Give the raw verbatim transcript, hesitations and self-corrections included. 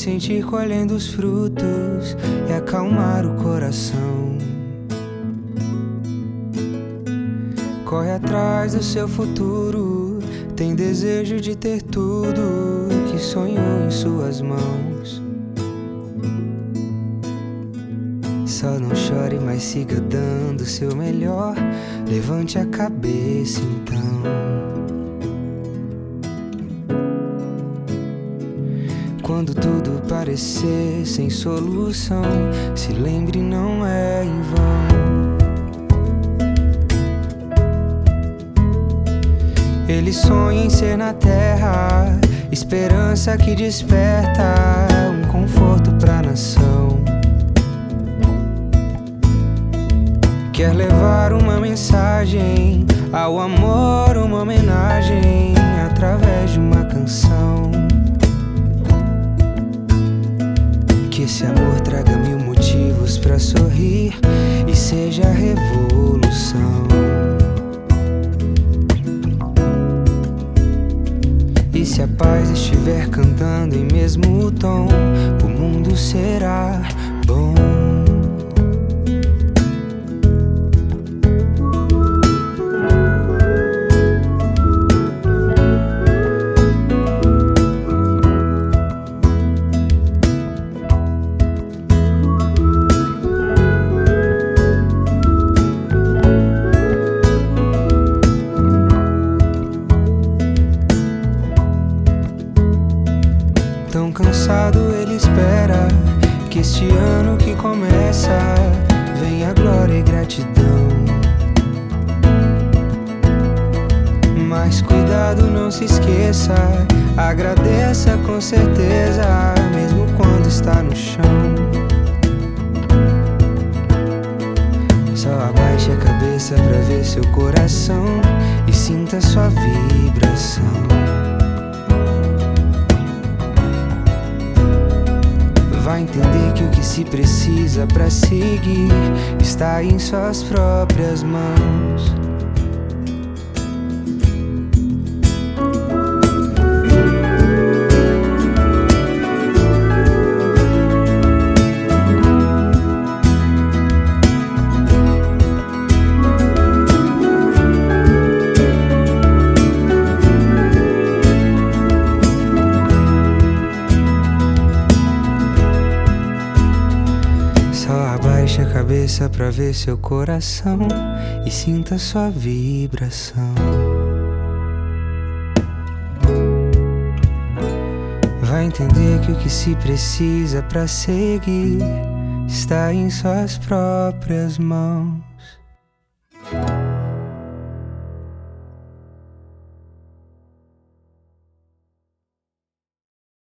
sentir colhendo os frutos e acalmar o coração. Corre atrás do seu futuro, tem desejo de ter tudo que sonhou em suas mãos. Só não chore, mas siga dando o seu melhor. Levante a cabeça então. Quando tudo parecer sem solução, se lembre, não é em vão. Ele sonha em ser na terra, esperança que desperta um conforto pra nação. Quer levar uma mensagem ao amor, uma homenagem através de uma canção. Que esse amor traga mil motivos pra sorrir e seja a revolução. E se a paz estiver cantando em mesmo tom, o mundo será bom. Tão cansado ele espera que este ano que começa venha glória e gratidão. Mas cuidado, não se esqueça, agradeça com certeza, mesmo quando está no chão. Só abaixe a cabeça pra ver seu coração e sinta sua vibração. Vai entender que o que se precisa pra seguir está em suas próprias mãos. Abaixe a cabeça pra ver seu coração e sinta sua vibração. Vai entender que o que se precisa pra seguir está em suas próprias mãos.